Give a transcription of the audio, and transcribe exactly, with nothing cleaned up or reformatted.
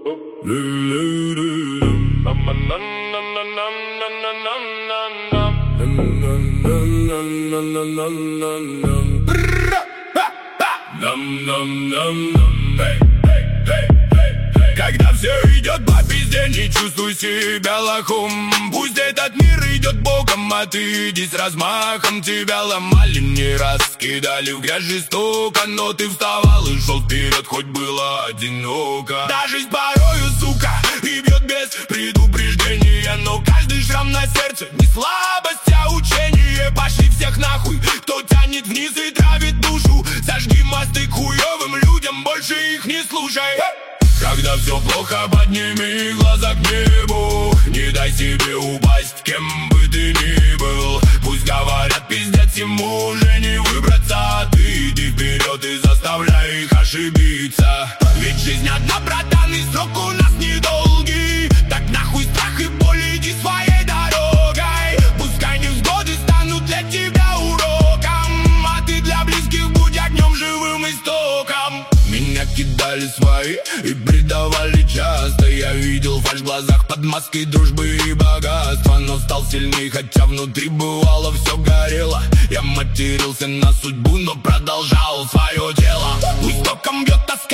Когда все идет по пизде, не чувствуй себя лохом. Пусть этот мир идет боком, а ты иди с размахом. Тебя ломали не раз, кидали в грязь жестоко, но ты вставал и шел вперед, хоть было одиноко. Да, жизнь порою, сука, и бьет без предупреждения, но каждый шрам на сердце не слабость, а учение. Пошли всех нахуй, кто тянет вниз и травит душу. Сожги мосты к хуёвым людям, больше их не слушай. Когда все плохо, подними глаза к небу. Не дай себе упасть, кем бы ты ни был. Пусть говорят, пиздец, ему уже не выбраться, а ты иди вперед и заставляй их ошибиться. Ведь жизнь одна, братан, и срок у нас недолгий. Так нахуй страх и боль, иди своей дорогой. Пускай невзгоды станут для тебя уроком, а ты для близких будь огнем, живым истоком. Меня кидали свои и предавали часто. Я видел фальшь в глазах под маской дружбы и богатства, но стал сильней, хотя внутри бывало все горело. Я матерился на судьбу, но продолжал свое дело. Пусть током бьет тоска